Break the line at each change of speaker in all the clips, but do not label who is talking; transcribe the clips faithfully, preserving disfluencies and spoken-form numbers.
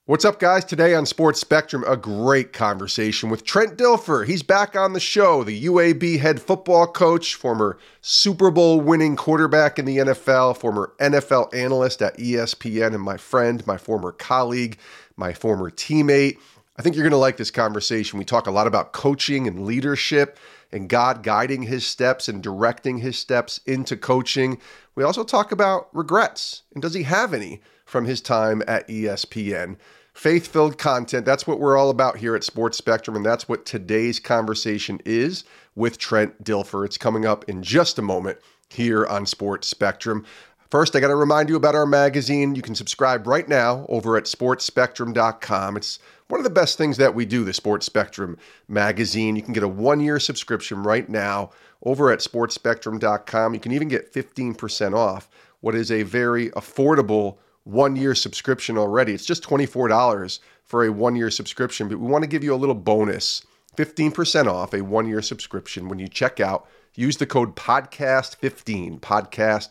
What's up, guys? Today on Sports Spectrum, a great conversation with Trent Dilfer. He's back on the show, the U A B head football coach, former Super Bowl winning quarterback in the N F L, former N F L analyst at E S P N, and my friend, my former colleague, my former teammate. I think you're going to like this conversation. We talk a lot about coaching and leadership and God guiding his steps and directing his steps into coaching. We also talk about regrets, and does he have any from his time at E S P N? Faith-filled content, that's what we're all about here at Sports Spectrum, and that's what today's conversation is with Trent Dilfer. It's coming up in just a moment here on Sports Spectrum. First, I got to remind you about our magazine. You can subscribe right now over at sports spectrum dot com. It's one of the best things that we do, the Sports Spectrum magazine. You can get a one-year subscription right now over at sports spectrum dot com. You can even get fifteen percent off what is a very affordable one-year subscription already. It's just twenty-four dollars for a one-year subscription, but we want to give you a little bonus, fifteen percent off a one-year subscription when you check out. Use the code podcast fifteen, podcast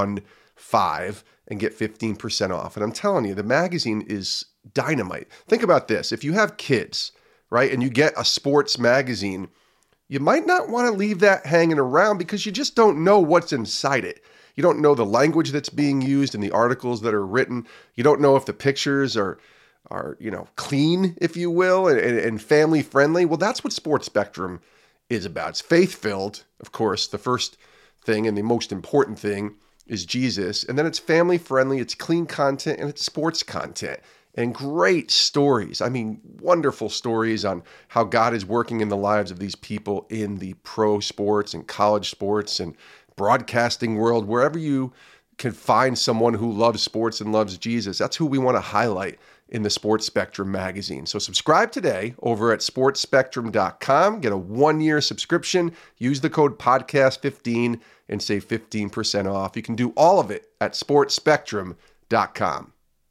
fifteen, and get fifteen percent off. And I'm telling you, the magazine is dynamite. Think about this. If you have kids, right, and you get a sports magazine, you might not want to leave that hanging around because you just don't know what's inside it. You don't know the language that's being used in the articles that are written. You don't know if the pictures are, are you know, clean, if you will, and, and family friendly. Well, that's what Sports Spectrum is about. It's faith-filled, of course. The first thing and the most important thing is Jesus. And then it's family friendly, it's clean content, and it's sports content. And great stories. I mean, wonderful stories on how God is working in the lives of these people in the pro sports and college sports and broadcasting world, wherever you can find someone who loves sports and loves Jesus. That's who we want to highlight in the Sports Spectrum magazine. So subscribe today over at sports spectrum dot com. Get a one-year subscription. Use the code podcast fifteen and save fifteen percent off. You can do all of it at sports spectrum dot com.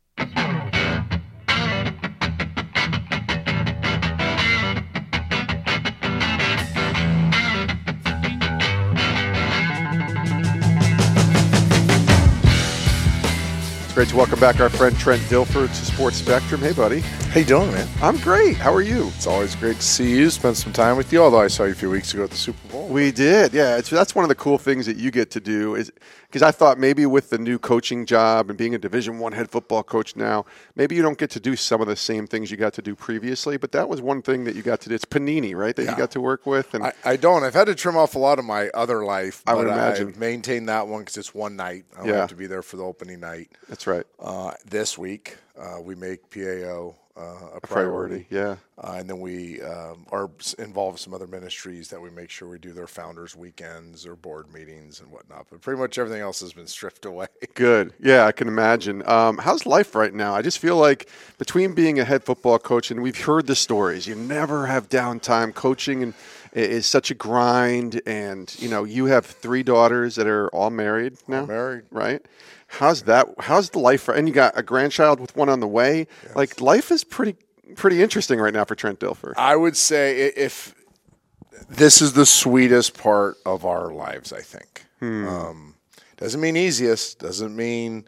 Great to welcome back our friend Trent Dilfer to Sports Spectrum. Hey, buddy.
How you doing, man?
I'm great. How are you?
It's always great to see you, spend some time with you, although I saw you a few weeks ago at the Super Bowl.
We did, yeah. It's, that's one of the cool things that you get to do is because I thought maybe with the new coaching job and being a Division One head football coach now, maybe you don't get to do some of the same things you got to do previously, but that was one thing that you got to do. It's Panini, right, that yeah. you got to work with? And
I, I don't. I've had to trim off a lot of my other life, but
I would imagine.
I've maintained that one because it's one night. I don't
yeah.
have to be there for the opening night.
That's right.
Uh, this week, uh, we make P A O uh, a,
a
priority.
priority. Yeah.
Uh, and then we um, are involved with some other ministries that we make sure we do their founders' weekends or board meetings and whatnot. But pretty much everything else has been stripped away.
Good. Yeah, I can imagine. Um, how's life right now? I just feel like between being a head football coach, and we've heard the stories, you never have downtime. Coaching and is such a grind. And, you know, you have three daughters that are all married now.
All married.
Right? How's that? How's the life? And you got a grandchild with one on the way.
Yes.
Like, life is pretty pretty interesting right now for Trent Dilfer.
I would say if this is the sweetest part of our lives, I think.
Hmm.
Um, doesn't mean easiest. Doesn't mean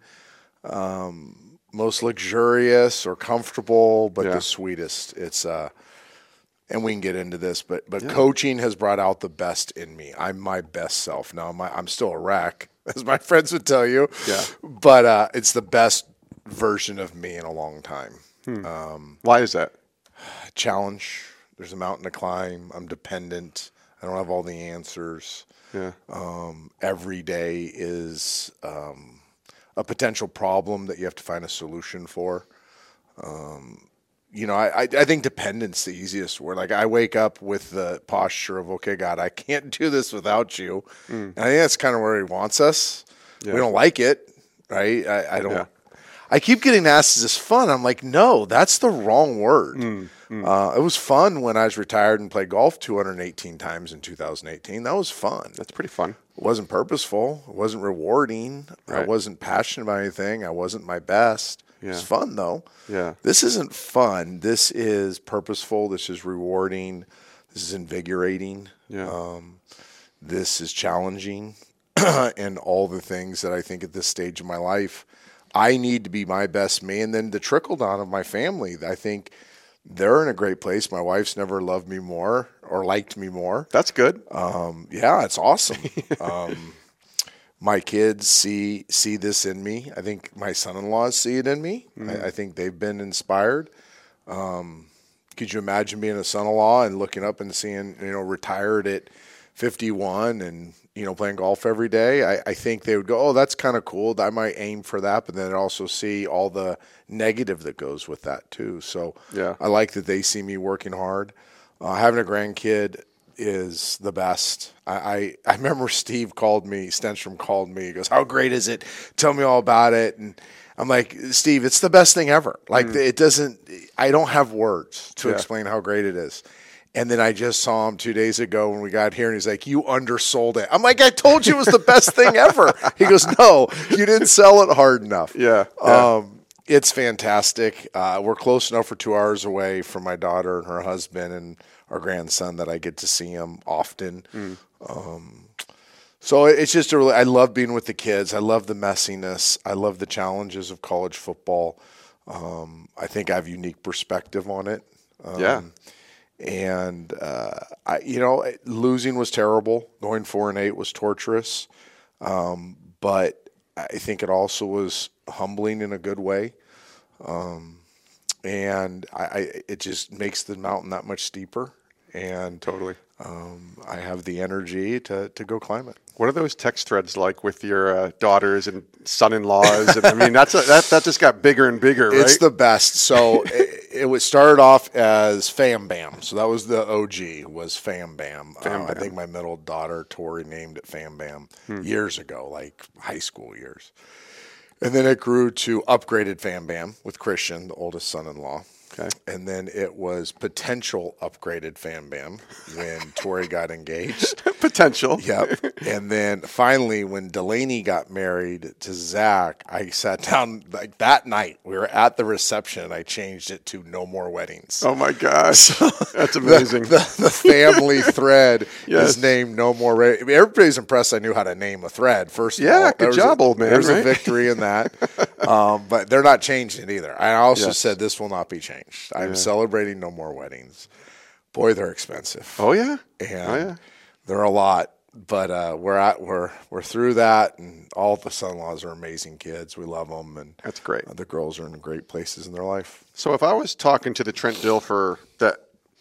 um, most luxurious or comfortable, but
yeah.
the sweetest. It's uh, and we can get into this, but but
yeah.
coaching has brought out the best in me. I'm my best self now. My, I'm still a wreck, as my friends would tell you.
Yeah.
But uh, it's the best version of me in a long time.
Hmm.
Um,
Why is that?
Challenge. There's a mountain to climb. I'm dependent. I don't have all the answers.
Yeah.
Um, every day is um, a potential problem that you have to find a solution for. Um, you know, I, I think dependence the easiest word. Like, I wake up with the posture of, okay, God, I can't do this without you. Mm. And I think that's kind of where he wants us. Yeah. We don't like it, right? I, I don't. Yeah. I keep getting asked, is this fun? I'm like, no, that's the wrong word. Mm, mm. Uh, it was fun when I was retired and played golf two hundred eighteen times in two thousand eighteen. That was fun.
That's pretty fun.
It wasn't purposeful. It wasn't rewarding. Right. I wasn't passionate about anything. I wasn't my best. Yeah. It was fun, though.
Yeah.
This isn't fun. This is purposeful. This is rewarding. This is invigorating.
Yeah.
Um, this is challenging. And all the things that I think at this stage of my life I need to be my best me. And then the trickle down of my family, I think they're in a great place. My wife's never loved me more or liked me more.
That's good.
Um, yeah, it's awesome. um, my kids see see this in me. I think my son-in-laws see it in me. Mm. I, I think they've been inspired. Um, could you imagine being a son-in-law and looking up and seeing, you know, retired at fifty-one and, you know, playing golf every day? I, I think they would go, oh, that's kind of cool. I might aim for that, but then also see all the negative that goes with that too. So
yeah.
I like that they see me working hard. Uh, having a grandkid is the best. I, I, I remember Steve called me, Stenstrom called me. He goes, how great is it? Tell me all about it. And I'm like, Steve, it's the best thing ever. Like, mm. it doesn't, I don't have words to yeah. explain how great it is. And then I just saw him two days ago when we got here, and he's like, you undersold it. I'm like, I told you it was the best thing ever. He goes, no, you didn't sell it hard enough.
Yeah. yeah.
Um, it's fantastic. Uh, we're close enough. We're two hours away from my daughter and her husband and our grandson that I get to see him often. Mm. Um, so it's just a really, I love being with the kids. I love the messiness. I love the challenges of college football. Um, I think I have a unique perspective on it. Um,
yeah.
And, uh, I, you know, losing was terrible. Going four and eight was torturous. Um, but I think it also was humbling in a good way. Um, and I, I, it just makes the mountain that much steeper. And
totally,
um, I have the energy to, to go climb it.
What are those text threads like with your uh, daughters and son-in-laws? And I mean, that's a, that that just got bigger and bigger, right?
It's the best. So it, it was started off as Fam Bam. So that was the O G, was Fam Bam.
Fam
uh,
Bam.
I think my middle daughter, Tori, named it Fam Bam hmm. years ago, like high school years. And then it grew to Upgraded Fam Bam with Christian, the oldest son-in-law.
Okay.
And then it was Potential Upgraded Fam Bam when Tori got engaged.
Potential.
Yep. And then finally, when Delaney got married to Zach, I sat down like that night. We were at the reception, and I changed it to No More Weddings.
Oh my gosh, that's amazing.
the, the, the family thread
yes.
is named No More. Ra- I mean, everybody's impressed I knew how to name a thread. First, of
yeah,
all,
good job,
a,
old man.
There's
right?
a victory in that, um, but they're not changing it either. I also
yes.
said this will not be changed. I'm
yeah.
celebrating No More Weddings. Boy, they're expensive.
Oh yeah,
and
oh, yeah.
they're a lot. But uh, we're at we're we're through that, and all the son-in-laws are amazing kids. We love them, and
that's great.
Uh, the girls are in great places in their life.
So if I was talking to the Trent Dilfer that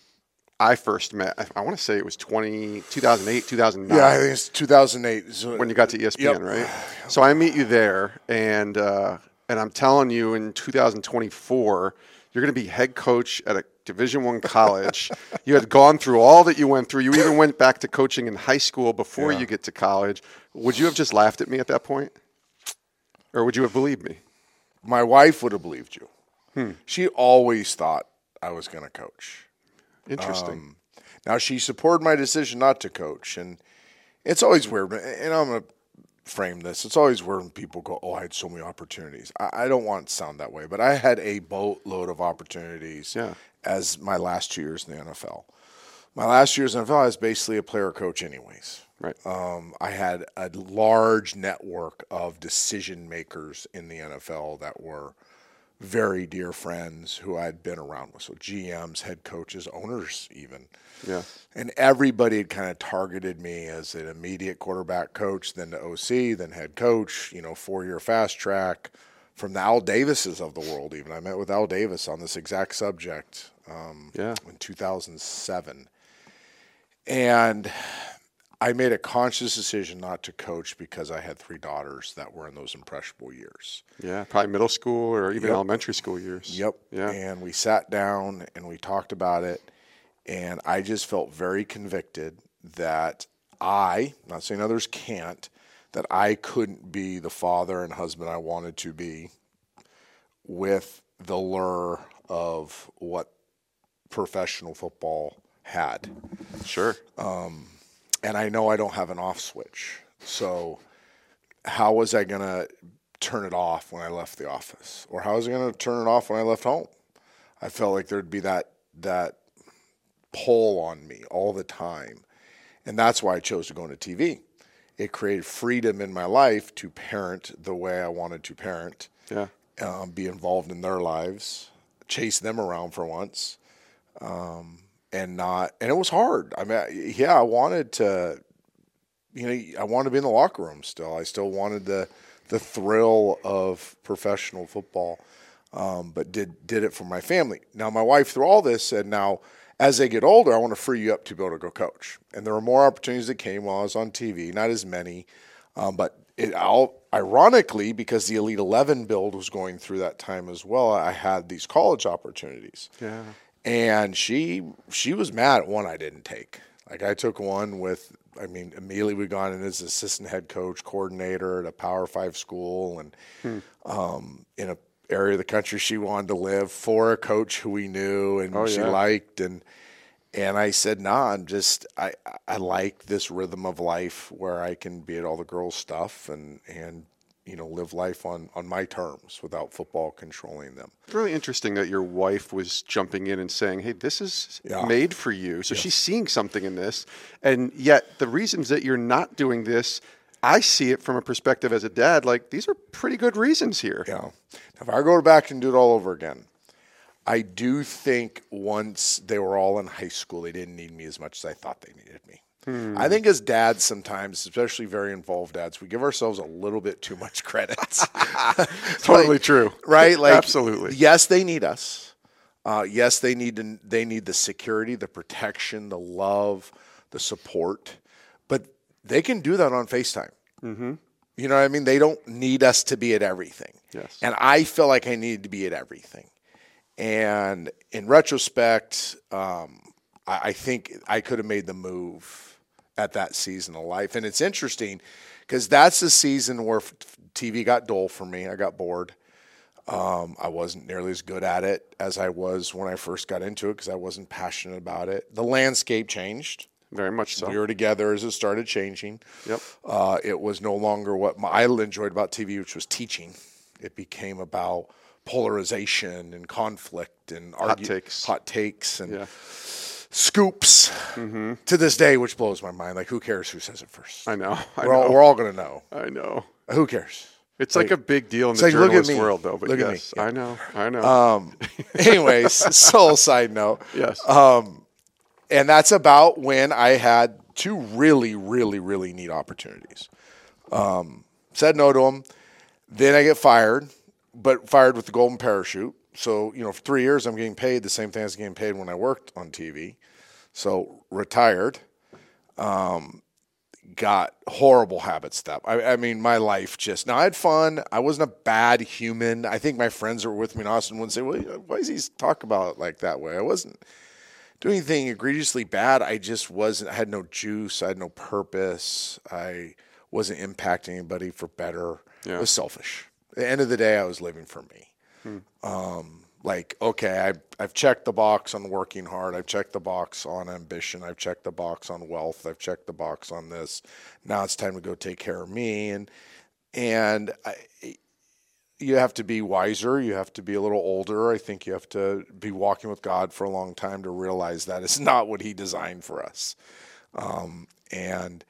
I first met, I, I want to say it was twenty, two thousand eight, two thousand nine.
Yeah, I think it's two thousand eight. So,
when you got to E S P N,
yep.
right? So I meet you there, and uh, and I'm telling you, in two thousand twenty-four, you're going to be head coach at a Division One college. You had gone through all that you went through. You even went back to coaching in high school before yeah. you get to college. Would you have just laughed at me at that point? Or would you have believed me?
My wife would have believed you.
Hmm.
She always thought I was going to coach.
Interesting.
Um, now, she supported my decision not to coach. And it's always weird. And I'm going to frame this. It's always weird when people go, oh, I had so many opportunities. I, I don't want it to sound that way. But I had a boatload of opportunities.
Yeah.
As my last two years in the N F L. My last years in the N F L, I was basically a player coach anyways.
Right.
Um, I had a large network of decision makers in the N F L that were very dear friends who I'd been around with. So G Ms, head coaches, owners even.
Yeah.
And everybody had kind of targeted me as an immediate quarterback coach, then the O C, then head coach, you know, four-year fast track. From the Al Davises of the world even. I met with Al Davis on this exact subject um,
yeah.
in two thousand seven. And I made a conscious decision not to coach because I had three daughters that were in those impressionable years.
Yeah, probably middle school or even
yep.
elementary school years.
Yep.
Yeah.
And we sat down and we talked about it. And I just felt very convicted that I, not saying others can't, that I couldn't be the father and husband I wanted to be with the lure of what professional football had.
Sure.
Um, and I know I don't have an off switch. So how was I going to turn it off when I left the office? Or how was I going to turn it off when I left home? I felt like there'd be that that pull on me all the time. And that's why I chose to go into T V. It created freedom in my life to parent the way I wanted to parent.
Yeah.
Um, be involved in their lives, chase them around for once, um, and not. And it was hard. I mean, yeah, I wanted to, you know, I wanted to be in the locker room still. I still wanted the the thrill of professional football, um, but did did it for my family. Now, my wife, through all this, said, now, as they get older, I want to free you up to be able to go coach. And there were more opportunities that came while I was on T V, not as many, um, but it all, ironically, because the Elite eleven build was going through that time as well, I had these college opportunities.
Yeah.
And she she was mad at one I didn't take. Like, I took one with, I mean, immediately we got in as assistant head coach, coordinator at a Power Five school, and hmm. um, in a area of the country she wanted to live for a coach who we knew and oh, she yeah. liked. And and I said, nah, I'm just, I, I like this rhythm of life where I can be at all the girls' stuff and, and you know, live life on, on my terms without football controlling them.
It's really interesting that your wife was jumping in and saying, hey, this is yeah. made for you. So yes. she's seeing something in this. And yet the reasons that you're not doing this, I see it from a perspective as a dad, like, these are pretty good reasons here.
Yeah. If I go back and do it all over again, I do think once they were all in high school, they didn't need me as much as I thought they needed me. Hmm. I think as dads sometimes, especially very involved dads, we give ourselves a little bit too much credit.
Totally
like,
true.
Right? Like,
absolutely.
Yes, they need us. Uh, yes, they need to, they need the security, the protection, the love, the support. But they can do that on FaceTime. Mm-hmm. You know what I mean? They don't need us to be at everything.
Yes.
And I feel like I needed to be at everything. And in retrospect, um, I, I think I could have made the move at that season of life. And it's interesting because that's the season where T V got dull for me. I got bored. Um, I wasn't nearly as good at it as I was when I first got into it because I wasn't passionate about it. The landscape changed.
Very much so.
We were together as it started changing.
Yep.
Uh, it was no longer what my, I enjoyed about T V, which was teaching. It became about polarization and conflict and
hot argue, takes,
hot takes and
yeah.
scoops. Mm-hmm. To this day, which blows my mind. Like, who cares who says it first?
I know. I
we're,
know.
All, we're all going to know.
I know.
Who cares?
It's like, like a big deal in the
like,
journalist world, though. But
look
yes,
at me.
I know. I know.
Um, anyways, sole side note.
Yes.
Um, and that's about when I had two really, really, really neat opportunities. Um, said no to them. Then I get fired, but fired with the golden parachute. So, you know, for three years I'm getting paid the same thing I was getting paid when I worked on T V. So retired. Um, got horrible habits that I, I mean, my life just, now I had fun. I wasn't a bad human. I think my friends that were with me in Austin would say, well, why does he talk about it like that way? I wasn't doing anything egregiously bad. I just wasn't, I had no juice. I had no purpose. I wasn't impacting anybody for better.
Yeah.
It was selfish. At the end of the day, I was living for me. Hmm. Um, like, okay, I, I've checked the box on working hard. I've checked the box on ambition. I've checked the box on wealth. I've checked the box on this. Now it's time to go take care of me. And, and I, you have to be wiser. You have to be a little older. I think you have to be walking with God for a long time to realize that it's not what he designed for us. Um, and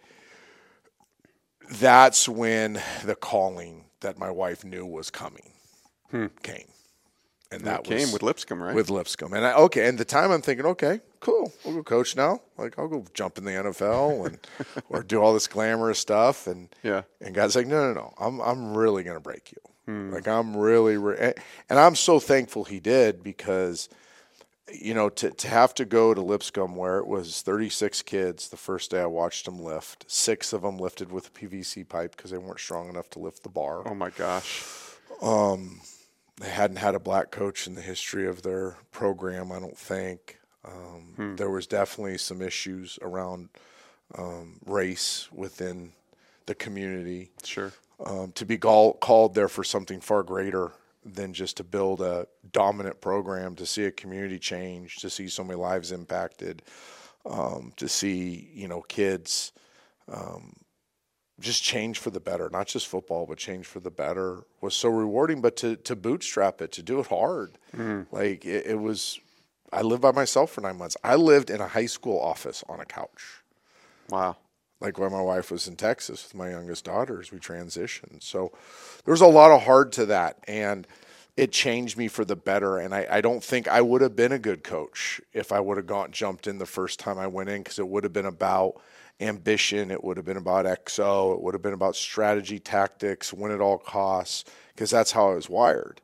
that's when the calling that my wife knew was coming hmm. came. And that
it came
was
with Lipscomb, right?
With Lipscomb. And I, okay, and the time I'm thinking, okay, cool, I'll go coach now. Like, I'll go jump in the N F L and or do all this glamorous stuff. And
yeah.
and God's like, no, no, no, I'm I'm really gonna break you. Hmm. Like, I'm really, re- and I'm so thankful he did because, you know, to to have to go to Lipscomb where it was thirty-six kids the first day I watched them lift, six of them lifted with a P V C pipe because they weren't strong enough to lift the bar.
Oh my gosh.
Um. They hadn't had a black coach in the history of their program, I don't think. Um, hmm. There was definitely some issues around um, race within the community.
Sure.
Um, to be call, called there for something far greater than just to build a dominant program, to see a community change, to see so many lives impacted, um, to see, you know, kids um, just change for the better, not just football, but change for the better was so rewarding. But to, to bootstrap it, to do it hard, mm. like it, it was, I lived by myself for nine months. I lived in a high school office on a couch.
Wow.
like when my wife was in Texas with my youngest daughter as we transitioned. So there was a lot of hard to that, and it changed me for the better. And I, I don't think I would have been a good coach if I would have gone jumped in the first time I went in, because it would have been about ambition. It would have been about X O. It would have been about strategy, tactics, win at all costs, because that's how I was wired.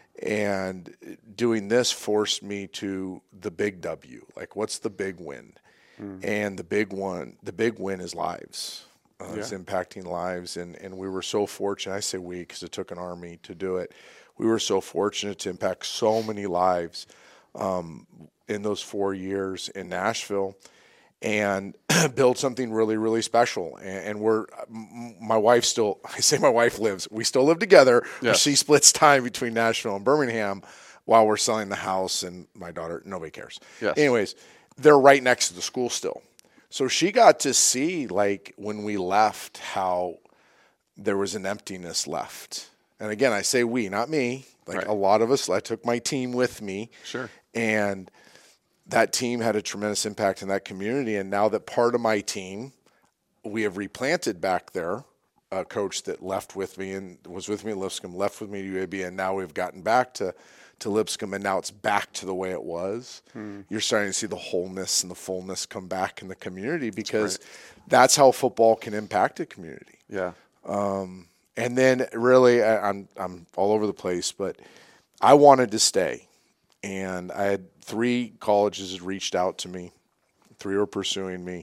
And doing this forced me to the big W. Like, what's the big win? Mm. And the big one, the big win is lives. Uh, yeah. It's impacting lives. And, and we were so fortunate. I say we because it took an army to do it. We were so fortunate to impact so many lives um, in those four years in Nashville and build something really, really special. And, and we're, my wife still, I say my wife lives, we still live together. Yes. She splits time between Nashville and Birmingham while we're selling the house, and my daughter, nobody cares. Yes. Anyways, they're right next to the school still. So she got to see, like, when we left, how there was an emptiness left. And again, I say we, not me. Like, right. A lot of us, I took my team with me.
Sure.
And that team had a tremendous impact in that community. And now that part of my team, we have replanted back there, a coach that left with me and was with me at Lipscomb, left with me to U A B, and now we've gotten back to, to Lipscomb, and now it's back to the way it was. Hmm. You're starting to see the wholeness and the fullness come back in the community, because that's, that's how football can impact a community.
Yeah.
Um, And then really, I, I'm I'm all over the place, but I wanted to stay. And I had three colleges had reached out to me. Three were pursuing me.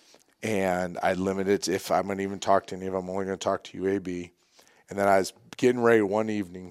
And I limited to, if I'm going to even talk to any of them, I'm only going to talk to U A B. And then I was getting ready one evening.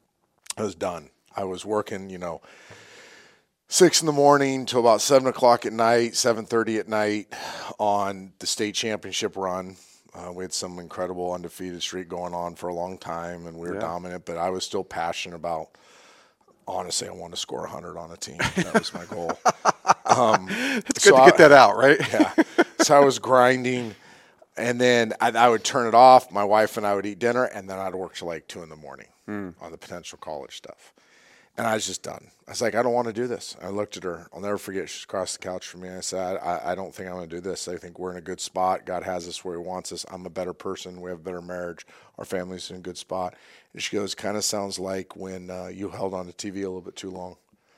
I was done. I was working, you know, six in the morning till about seven o'clock at night, seven thirty at night on the state championship run. Uh, we had some incredible undefeated streak going on for a long time, and we were yeah. dominant, but I was still passionate about, honestly, I wanted to score one hundred on a team. That was my goal. Um,
it's good so to get I, that out, right?
Yeah. So I was grinding, and then I, I would turn it off. My wife and I would eat dinner, and then I'd work till like two in the morning mm. on the potential college stuff. And I was just done. I was like, I don't want to do this. I looked at her. I'll never forget. She's across the couch from me. I said, I, I don't think I'm going to do this. I think we're in a good spot. God has us where he wants us. I'm a better person. We have a better marriage. Our family's in a good spot. And she goes, kind of sounds like when uh, you held on to T V a little bit too long.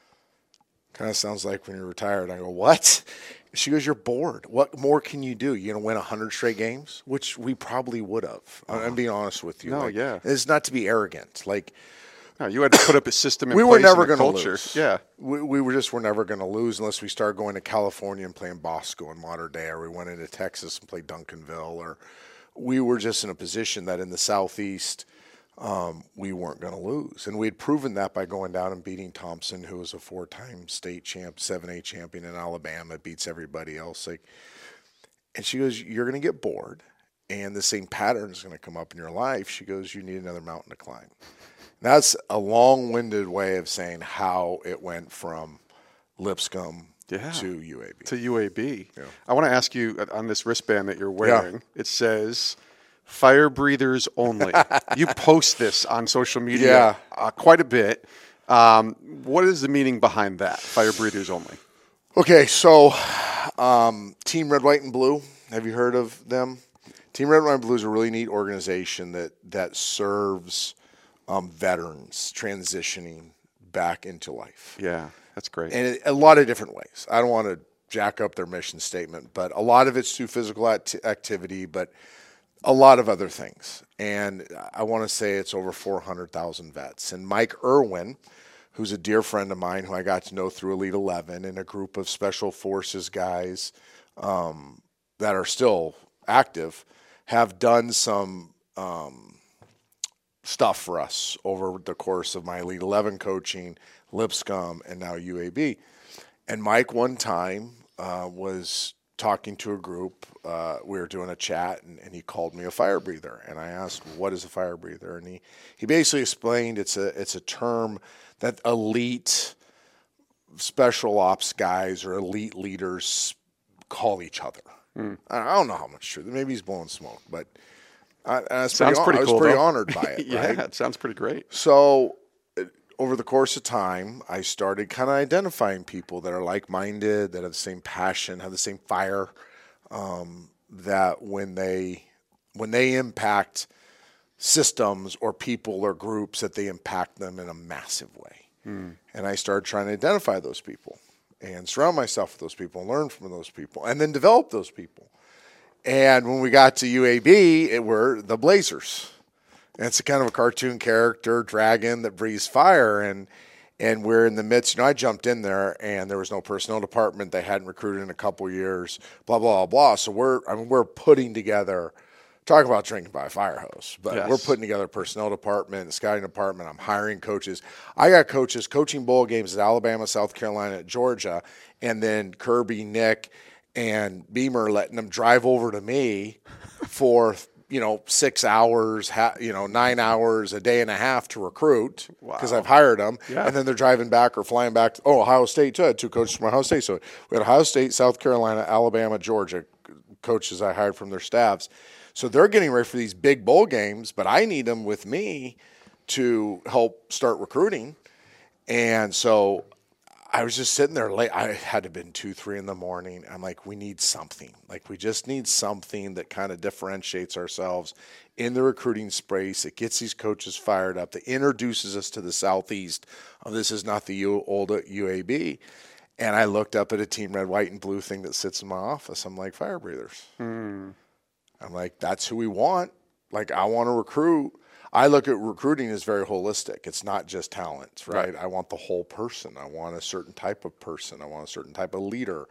Kind of sounds like when you're retired. I go, what? She goes, you're bored. What more can you do? You're going to win one hundred straight games? Which we probably would have. Uh-huh. I'm being honest with you.
No,
like,
yeah.
It's not to be arrogant. Like,
no, you had to put up a system in
we
place.
We were never
going
to lose.
Yeah.
We, we were just were never going to lose unless we started going to California and playing Bosco in modern day, or we went into Texas and played Duncanville, or we were just in a position that in the Southeast um, we weren't going to lose. And we had proven that by going down and beating Thompson, who was a four-time state champ, seven A champion in Alabama, beats everybody else. Like, and she goes, you're going to get bored, and the same pattern is going to come up in your life. She goes, you need another mountain to climb. That's a long-winded way of saying how it went from Lipscomb yeah. to U A B.
To U A B. Yeah. I want to ask you, on this wristband that you're wearing, yeah. it says, fire breathers only. You post this on social media
yeah.
uh, quite a bit. Um, what is the meaning behind that, fire breathers only?
Okay, so um, Team Red, White, and Blue, have you heard of them? Team Red, White, and Blue is a really neat organization that, that serves – Um, veterans transitioning back into life.
Yeah, that's great.
And it, a lot of different ways. I don't want to jack up their mission statement, but a lot of it's through physical act- activity, but a lot of other things. And I want to say it's over four hundred thousand vets. And Mike Irwin, who's a dear friend of mine who I got to know through Elite eleven, and a group of Special Forces guys um, that are still active, have done some um, – stuff for us over the course of my Elite eleven coaching, Lipscomb, and now U A B. And Mike one time uh, was talking to a group. Uh, we were doing a chat, and, and he called me a fire breather. And I asked, what is a fire breather? And he, he basically explained it's a it's a term that elite special ops guys or elite leaders call each other. Mm. I don't know how much truth. Maybe he's blowing smoke, but – I, I was
sounds
pretty,
pretty
I was
cool,
pretty
though.
honored by it.
Yeah,
right?
It sounds pretty great.
So uh, over the course of time, I started kind of identifying people that are like-minded, that have the same passion, have the same fire, um, that when they when they impact systems or people or groups, that they impact them in a massive way. Hmm. And I started trying to identify those people and surround myself with those people and learn from those people and then develop those people. And when we got to U A B, it were the Blazers. And it's a kind of a cartoon character, dragon that breathes fire. And and we're in the midst. You know, I jumped in there, and there was no personnel department. They hadn't recruited in a couple of years, blah, blah, blah. So we're I mean, we're putting together, talk about drinking by a fire hose, but yes. We're putting together a personnel department, a scouting department. I'm hiring coaches. I got coaches coaching bowl games at Alabama, South Carolina, at Georgia, and then Kirby, Nick, and Beamer letting them drive over to me for, you know, six hours, ha- you know, nine hours, a day and a half to recruit because wow. I've hired them. Yeah. And then they're driving back or flying back. To, oh, Ohio State, too. I had two coaches from Ohio State. So we had Ohio State, South Carolina, Alabama, Georgia, coaches I hired from their staffs. So they're getting ready for these big bowl games, but I need them with me to help start recruiting. And so I was just sitting there late. I had to have been two, three in the morning. I'm like, we need something. Like, we just need something that kind of differentiates ourselves in the recruiting space. It gets these coaches fired up. That introduces us to the Southeast. Oh, this is not the U, old U A B. And I looked up at a team red, white, and blue thing that sits in my office. I'm like, fire breathers. Hmm. I'm like, that's who we want. Like, I want to recruit. I look at recruiting as very holistic. It's not just talent, right? right? I want the whole person. I want a certain type of person. I want a certain type of leader.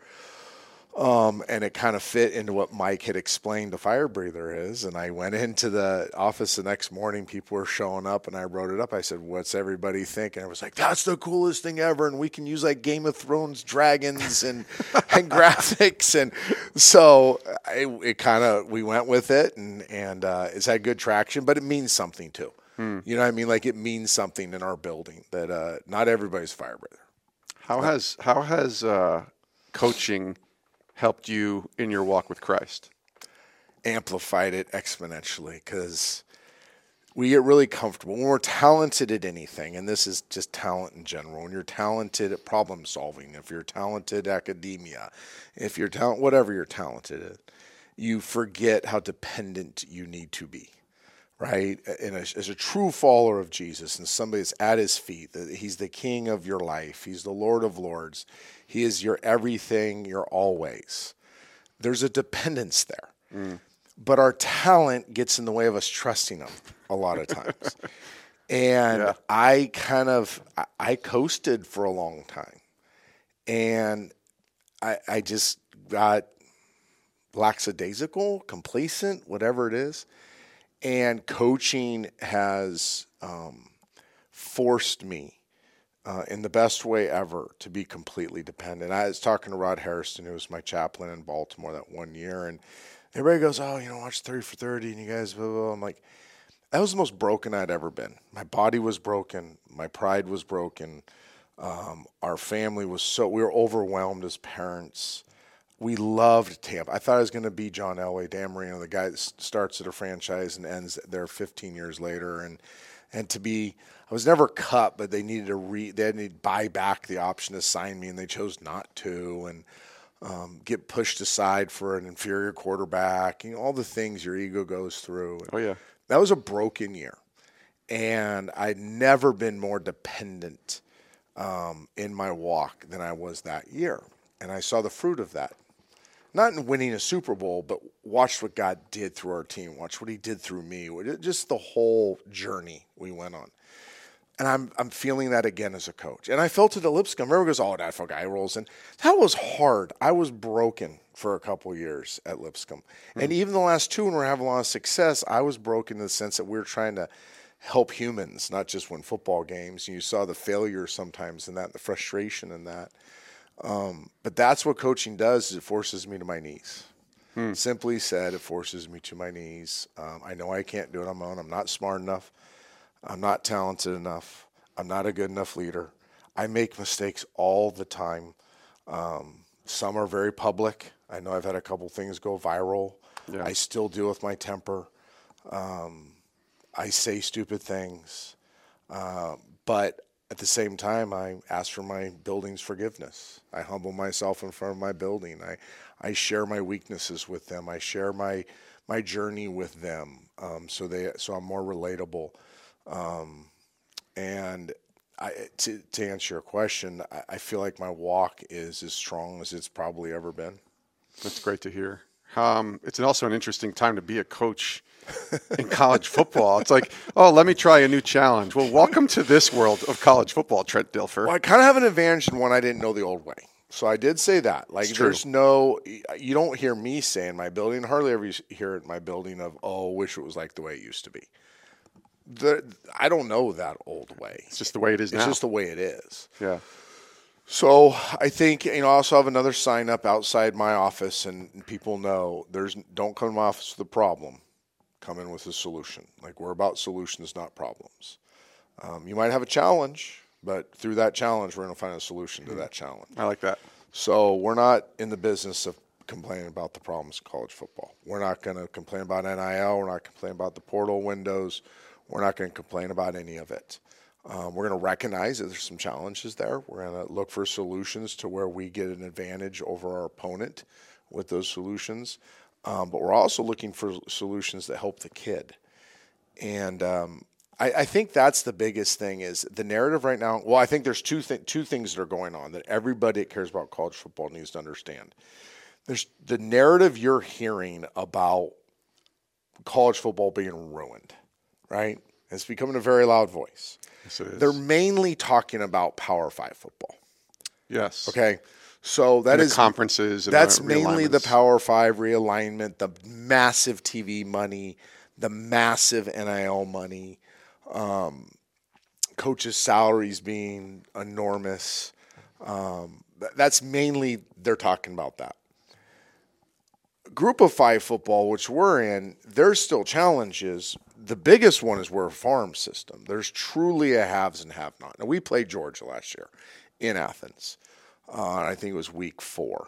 Um, and it kind of fit into what Mike had explained a fire breather is. And I went into the office the next morning. People were showing up, and I wrote it up. I said, what's everybody think? And I was like, that's the coolest thing ever. And we can use like Game of Thrones dragons and, and graphics. And so it, it kind of, we went with it, and, and uh, it's had good traction, but it means something too. Hmm. You know what I mean? Like, it means something in our building that uh, not everybody's a fire breather.
How but, has, how has uh, coaching helped you in your walk with Christ?
Amplified it exponentially, because we get really comfortable when we're talented at anything, and this is just talent in general. When you're talented at problem solving, if you're talented at academia, if you're talent, whatever you're talented at, you forget how dependent you need to be, right? And as a true follower of Jesus and somebody that's at his feet, that he's the king of your life, he's the Lord of Lords, he is your everything, your always. There's a dependence there. Mm. But our talent gets in the way of us trusting him a lot of times. And yeah. I kind of, I coasted for a long time. And I, I just got lackadaisical, complacent, whatever it is. And coaching has um, forced me Uh, in the best way ever to be completely dependent. I was talking to Rod Harrison, who was my chaplain in Baltimore that one year, and everybody goes, oh, you know, watch thirty for thirty, and you guys, blah, blah, blah. I'm like, that was the most broken I'd ever been. My body was broken. My pride was broken. Um, our family was so, we were overwhelmed as parents. We loved Tampa. I thought I was going to be John Elway, Dan Marino, the guy that starts at a franchise and ends there fifteen years later, and and to be, I was never cut, but they needed to re, they had to buy back the option to sign me, and they chose not to, and um, get pushed aside for an inferior quarterback, you know, all the things your ego goes through.
Oh yeah,
that was a broken year, and I'd never been more dependent um, in my walk than I was that year, and I saw the fruit of that. Not in winning a Super Bowl, but watched what God did through our team. Watch what he did through me. Just the whole journey we went on. And I'm I'm feeling that again as a coach. And I felt it at Lipscomb. Everyone goes, oh, that guy rolls in. That was hard. I was broken for a couple years at Lipscomb. Mm-hmm. And even the last two, when we're having a lot of success, I was broken in the sense that we were trying to help humans, not just win football games. And you saw the failure sometimes in that, the frustration in that. Um, but that's what coaching does, is it forces me to my knees. Hmm. Simply said, it forces me to my knees. Um, I know I can't do it on my own. I'm not smart enough. I'm not talented enough. I'm not a good enough leader. I make mistakes all the time. Um, some are very public. I know I've had a couple things go viral. Yeah. I still deal with my temper. Um, I say stupid things. Uh, but at the same time, I ask for my building's forgiveness. I humble myself in front of my building. I, I share my weaknesses with them. I share my my journey with them, um, so they so I'm more relatable. Um, and I, to to answer your question, I, I feel like my walk is as strong as it's probably ever been.
That's great to hear. Um, it's also an interesting time to be a coach in college football. It's like, oh, let me try a new challenge. Well, welcome to this world of college football, Trent Dilfer.
Well, I kind of have an advantage in one I didn't know the old way. So I did say that. Like, there's no, you don't hear me say in my building, hardly ever hear it in my building of, oh, wish it was like the way it used to be. The, I don't know that old way.
It's just the way it is
it's
now.
It's just the way it is.
Yeah.
So I think, you know, I also have another sign up outside my office, and people know there's don't come to my office with a problem. Come in with a solution. Like, we're about solutions, not problems. Um, you might have a challenge, but through that challenge, we're going to find a solution to that challenge.
I like that.
So we're not in the business of complaining about the problems of college football. We're not going to complain about N I L. We're not complaining about the portal windows. We're not going to complain about any of it. Um, we're going to recognize that there's some challenges there. We're going to look for solutions to where we get an advantage over our opponent with those solutions. Um, but we're also looking for solutions that help the kid. And um, I, I think that's the biggest thing is the narrative right now. Well, I think there's two, th- two things that are going on that everybody that cares about college football needs to understand. There's the narrative you're hearing about college football being ruined, right? It's becoming a very loud voice.
Yes, it is.
They're mainly talking about Power Five football.
Yes.
Okay. So that
and the
is
conferences. And
that's
the
mainly the Power Five realignment, the massive T V money, the massive N I L money, um, coaches' salaries being enormous. Um, that's mainly they're talking about that. Group of Five football, which we're in, there's still challenges. The biggest one is we're a farm system. There's truly a haves and have-not. Now, we played Georgia last year in Athens. Uh, I think it was week four.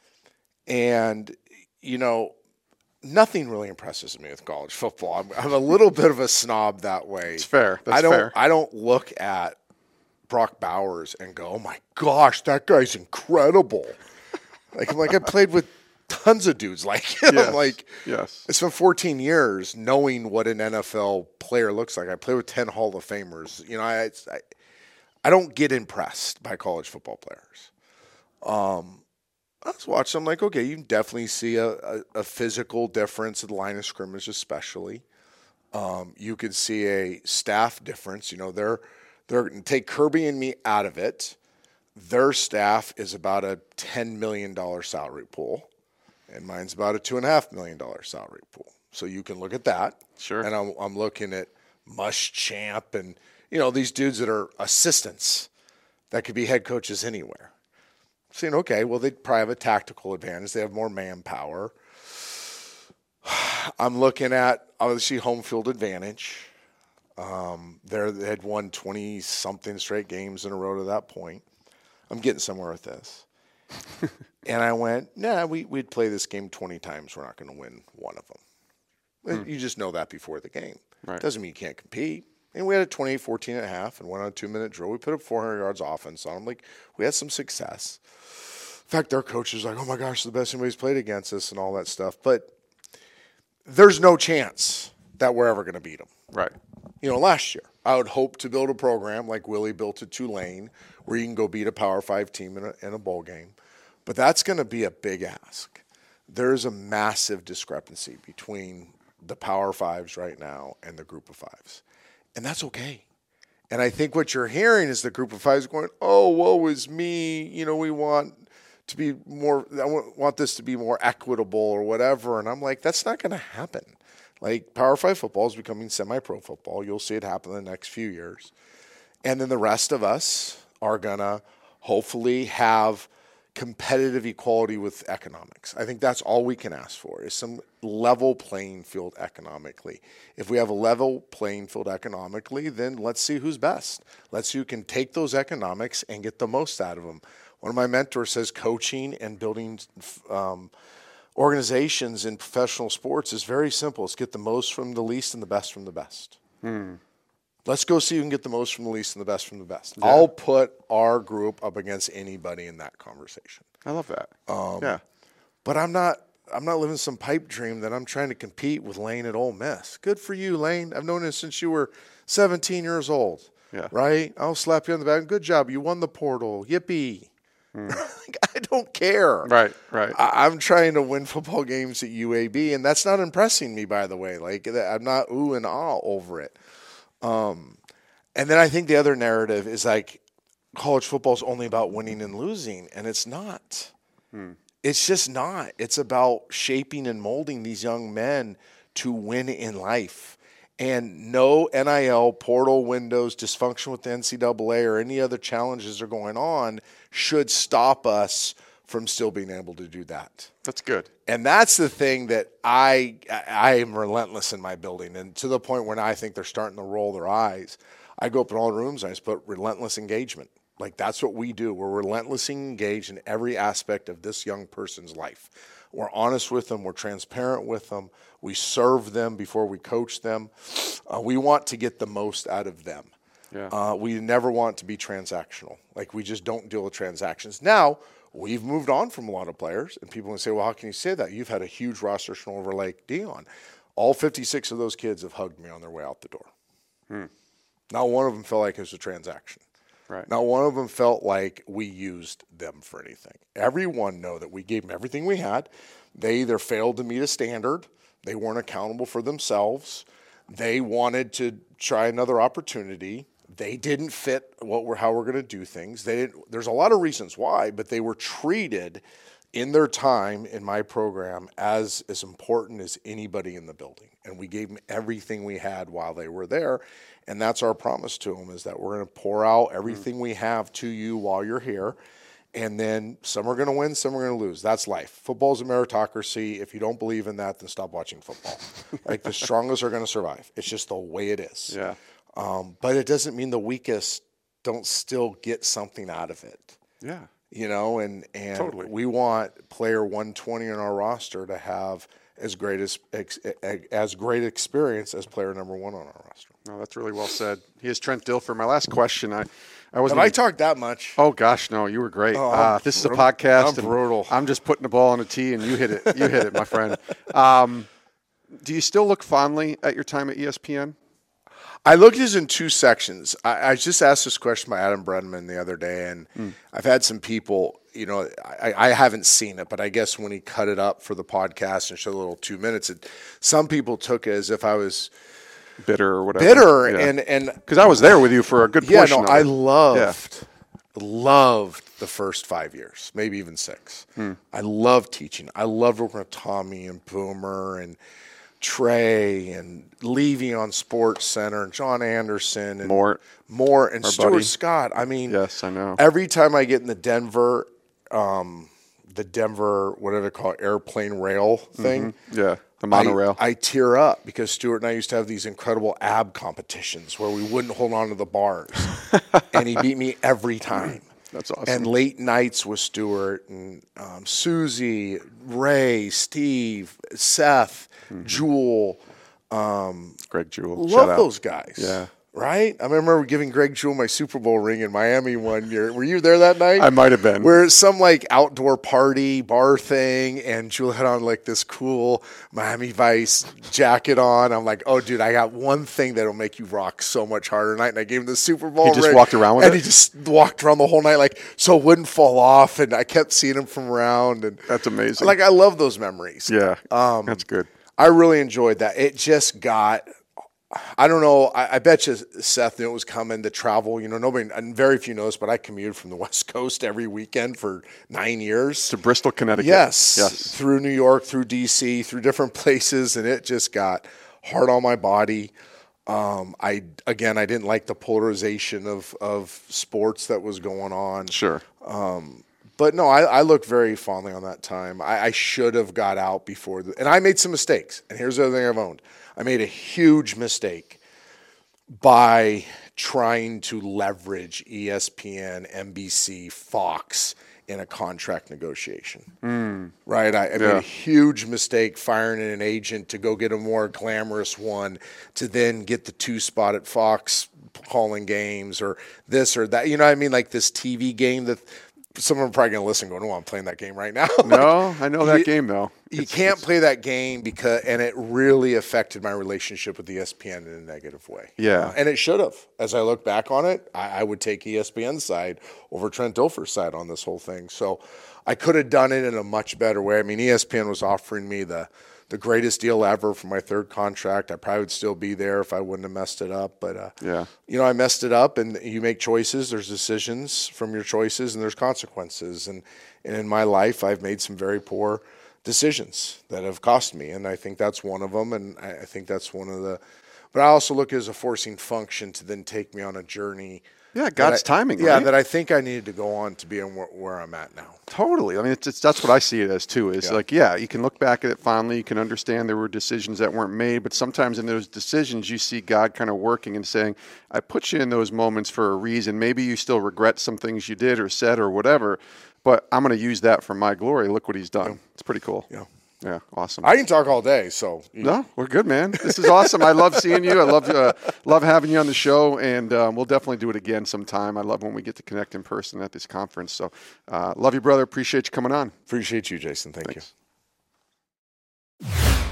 And, you know, nothing really impresses me with college football. I'm, I'm a little bit of a snob that way.
It's fair. That's
I don't,
fair.
I don't look at Brock Bowers and go, oh, my gosh, that guy's incredible. Like, I'm like, I played with tons of dudes like him.
Yes.
Like,
yes.
It's been fourteen years knowing what an N F L player looks like. I play with ten Hall of Famers. You know, I, I, I don't get impressed by college football players. Um, I was watching. I'm like, okay, you can definitely see a, a, a physical difference at the line of scrimmage, especially. Um, you could see a staff difference. You know, they're they're going to take Kirby and me out of it. Their staff is about a ten million dollars salary pool, and mine's about a two and a half million dollars salary pool. So you can look at that.
Sure.
And I'm I'm looking at Muschamp and you know these dudes that are assistants that could be head coaches anywhere. Saying, okay, well, they probably have a tactical advantage. They have more manpower. I'm looking at, obviously, home field advantage. Um, they had won twenty-something straight games in a row to that point. I'm getting somewhere with this. And I went, nah, we, we'd play this game twenty times. We're not going to win one of them. Hmm. You just know that before the game.
Right.
Doesn't mean you can't compete. And we had a twenty-eight fourteen and a half and went on a two-minute drill. We put up four hundred yards offense on them. Like, we had some success. In fact, their coach was like, oh, my gosh, the best anybody's played against us and all that stuff. But there's no chance that we're ever going to beat them.
Right.
You know, last year, I would hope to build a program like Willie built at Tulane where you can go beat a Power Five team in a, in a bowl game. But that's going to be a big ask. There's a massive discrepancy between the Power Fives right now and the Group of Fives. And that's okay. And I think what you're hearing is the Group of Fives going, oh, woe is me. You know, we want to be more, I want this to be more equitable or whatever. And I'm like, that's not going to happen. Like, Power Five football is becoming semi-pro football. You'll see it happen in the next few years. And then the rest of us are going to hopefully have competitive equality with economics. I think that's all we can ask for is some level playing field economically. If we have a level playing field economically, then let's see who's best. Let's see who can take those economics and get the most out of them. One of my mentors says coaching and building um, organizations in professional sports is very simple. It's get the most from the least and the best from the best.
Hmm.
Let's go see who can get the most from the least and the best from the best.
Yeah.
I'll put our group up against anybody in that conversation.
I love that.
Um,
yeah.
But I'm not I'm not living some pipe dream that I'm trying to compete with Lane at Ole Miss. Good for you, Lane. I've known you since you were seventeen years old.
Yeah.
Right? I'll slap you on the back. Good job. You won the portal. Yippee. Mm. I don't care.
Right, right.
I, I'm trying to win football games at U A B, and that's not impressing me, by the way. Like, I'm not ooh and ah over it. Um, and then I think the other narrative is like college football is only about winning and losing, and it's not. Hmm. It's just not. It's about shaping and molding these young men to win in life. And no N I L, portal windows, dysfunction with the N C double A, or any other challenges that are going on should stop us from still being able to do that.
That's good.
And that's the thing that I I am relentless in my building, and to the point where now I think they're starting to roll their eyes. I go up in all the rooms and I just put relentless engagement. Like, that's what we do. We're relentlessly engaged in every aspect of this young person's life. We're honest with them. We're transparent with them. We serve them before we coach them. Uh, we want to get the most out of them.
Yeah.
Uh, we never want to be transactional. Like, we just don't deal with transactions. Now, we've moved on from a lot of players, and people will say, well, how can you say that? You've had a huge roster over Lake Dion. All fifty-six of those kids have hugged me on their way out the door. Hmm. Not one of them felt like it was a transaction.
Right.
Not one of them felt like we used them for anything. Everyone know that we gave them everything we had. They either failed to meet a standard, they weren't accountable for themselves, they wanted to try another opportunity, they didn't fit what we're how we're going to do things. They didn't, there's a lot of reasons why, but they were treated in their time in my program as as important as anybody in the building. And we gave them everything we had while they were there. And that's our promise to them, is that we're going to pour out everything we have to you while you're here. And then some are going to win, some are going to lose. That's life. Football's a meritocracy. If you don't believe in that, then stop watching football. Like, the strongest are going to survive. It's just the way it is.
Yeah.
Um, but it doesn't mean the weakest don't still get something out of it.
Yeah.
You know, and, and
totally.
We want player one twenty in our roster to have as great as as great experience as player number one on our roster.
No, that's really well said. He is Trent Dilfer. My last question, I, I wasn't.
Have I talked that much?
Oh gosh, no, you were great.
Oh,
uh, this is a podcast.
I'm brutal.
I'm just putting the ball on a tee, and you hit it. You hit it, my friend. Um, do you still look fondly at your time at E S P N?
I looked at this in two sections. I, I just asked this question by Adam Brenneman the other day, and mm. I've had some people, you know, I, I haven't seen it, but I guess when he cut it up for the podcast and showed a little two minutes, it, some people took it as if I was
bitter or whatever.
Bitter,
yeah.
and and
because I was there with you for a good
yeah,
portion
no,
of it.
I loved,
yeah.
loved the first five years, maybe even six. Hmm. I loved teaching. I loved working with Tommy and Boomer and Trey and Levy on Sports Center and John Anderson and
Mort,
Mort and
Our
Stuart
buddy.
Scott. I mean,
yes, I know.
Every time I get in the Denver, um, the Denver, whatever they call it, airplane rail thing.
Mm-hmm. Yeah, the monorail.
I, I tear up because Stuart and I used to have these incredible ab competitions where we wouldn't hold on to the bars, and he beat me every time.
That's awesome.
And late nights with Stuart and um, Susie, Ray, Steve, Seth, mm-hmm. Jewel. Um,
Greg Jewell.
Love those guys.
Yeah.
Right? I remember giving Greg Jewell my Super Bowl ring in Miami one year. Were you there that night?
I might have been.
Where some like outdoor party bar thing, and Jewell had on like this cool Miami Vice jacket on. I'm like, oh, dude, I got one thing that'll make you rock so much harder tonight. And I gave him the Super Bowl
ring. He just
ring,
walked around with
and
it?
And he just walked around the whole night like so it wouldn't fall off. And I kept seeing him from around. And
that's amazing.
Like, I love those memories.
Yeah,
um,
that's good.
I really enjoyed that. It just got – I don't know. I, I bet you Seth knew it was coming to travel. You know, nobody, and very few knows, but I commuted from the West Coast every weekend for nine years.
To Bristol, Connecticut.
Yes.
Yes.
Through New York, through D C, through different places, and it just got hard on my body. Um, I again, I didn't like the polarization of, of sports that was going on.
Sure.
Um, but no, I, I look very fondly on that time. I, I should have got out before, the, and I made some mistakes. And here's the other thing I've owned. I made a huge mistake by trying to leverage E S P N, N B C, Fox in a contract negotiation. Mm. Right? I, I yeah. made a huge mistake firing an agent to go get a more glamorous one to then get the two spot at Fox calling games or this or that. You know what I mean? Like this T V game that someone probably going to listen and go, no, I'm playing that game right now.
No, I know that
you,
game, though.
You
it's,
can't
it's,
play that game because, and it really affected my relationship with E S P N in a negative way.
Yeah.
Uh, and it should have. As I look back on it, I, I would take E S P N's side over Trent Dilfer's side on this whole thing. So I could have done it in a much better way. I mean, E S P N was offering me the the greatest deal ever for my third contract. I probably would still be there if I wouldn't have messed it up. But, uh,
yeah,
you know, I messed it up, and you make choices. There's decisions from your choices, and there's consequences. And, and in my life, I've made some very poor decisions that have cost me, and I think that's one of them, and I, I think that's one of the – but I also look at it as a forcing function to then take me on a journey.
Yeah, God's
I,
timing,
Yeah,
right?
that I think I needed to go on to be in where, where I'm at now.
Totally. I mean, it's, it's, that's what I see it as, too, is
yeah.
like, yeah, you can look back at it fondly. You can understand there were decisions that weren't made, but sometimes in those decisions you see God kind of working and saying, I put you in those moments for a reason. Maybe you still regret some things you did or said or whatever, but I'm going to use that for my glory. Look what he's done. Yeah. It's pretty cool.
Yeah.
Yeah, awesome.
I can talk all day, so
you no, we're good, man. This is awesome. I love seeing you. I love uh, love having you on the show, and um, we'll definitely do it again sometime. I love when we get to connect in person at this conference. So, uh, love you, brother. Appreciate you coming on.
Appreciate you, Jason. Thank
Thanks.
you.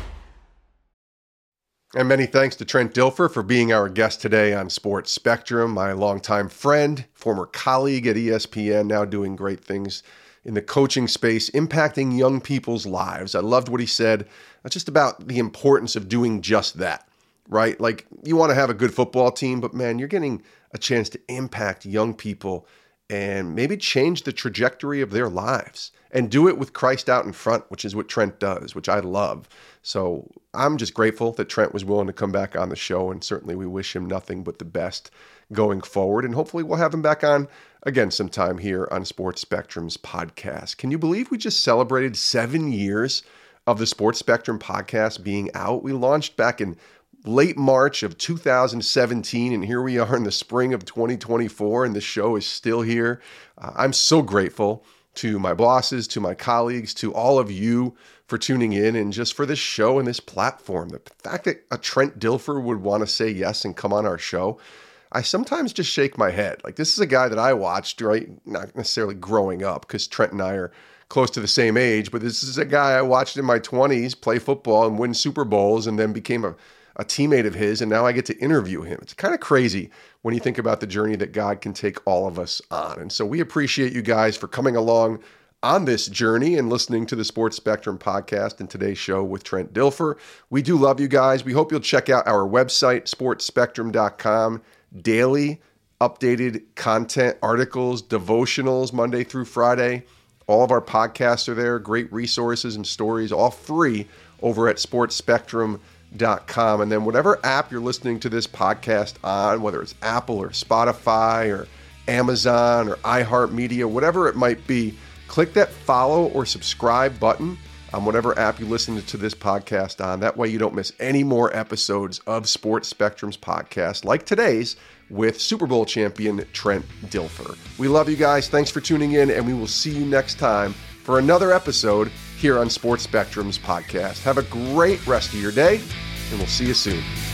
And many thanks to Trent Dilfer for being our guest today on Sports Spectrum, my longtime friend, former colleague at E S P N, now doing great things in the coaching space, impacting young people's lives. I loved what he said, just about the importance of doing just that, right? Like, you want to have a good football team, but man, you're getting a chance to impact young people and maybe change the trajectory of their lives and do it with Christ out in front, which is what Trent does, which I love. So I'm just grateful that Trent was willing to come back on the show, and certainly we wish him nothing but the best going forward, and hopefully we'll have him back on again sometime here on Sports Spectrum's podcast. Can you believe we just celebrated seven years of the Sports Spectrum podcast being out? We launched back in late March of two thousand seventeen, and here we are in the spring of twenty twenty-four, and the show is still here. Uh, I'm so grateful to my bosses, to my colleagues, to all of you for tuning in, and just for this show and this platform. The fact that a Trent Dilfer would want to say yes and come on our show, I sometimes just shake my head. Like, this is a guy that I watched, right? Not necessarily growing up, because Trent and I are close to the same age, but this is a guy I watched in my twenties play football and win Super Bowls, and then became a, a teammate of his, and now I get to interview him. It's kind of crazy when you think about the journey that God can take all of us on. And so we appreciate you guys for coming along on this journey and listening to the Sports Spectrum podcast and today's show with Trent Dilfer. We do love you guys. We hope you'll check out our website, sports spectrum dot com. Daily updated content, articles, devotionals, Monday through Friday. All of our podcasts are there. Great resources and stories, all free over at sports spectrum dot com. And then whatever app you're listening to this podcast on, whether it's Apple or Spotify or Amazon or iHeartMedia, whatever it might be, click that follow or subscribe button on whatever app you listen to this podcast on. That way you don't miss any more episodes of Sports Spectrum's podcast, like today's with Super Bowl champion Trent Dilfer. We love you guys. Thanks for tuning in, and we will see you next time for another episode here on Sports Spectrum's podcast. Have a great rest of your day, and we'll see you soon.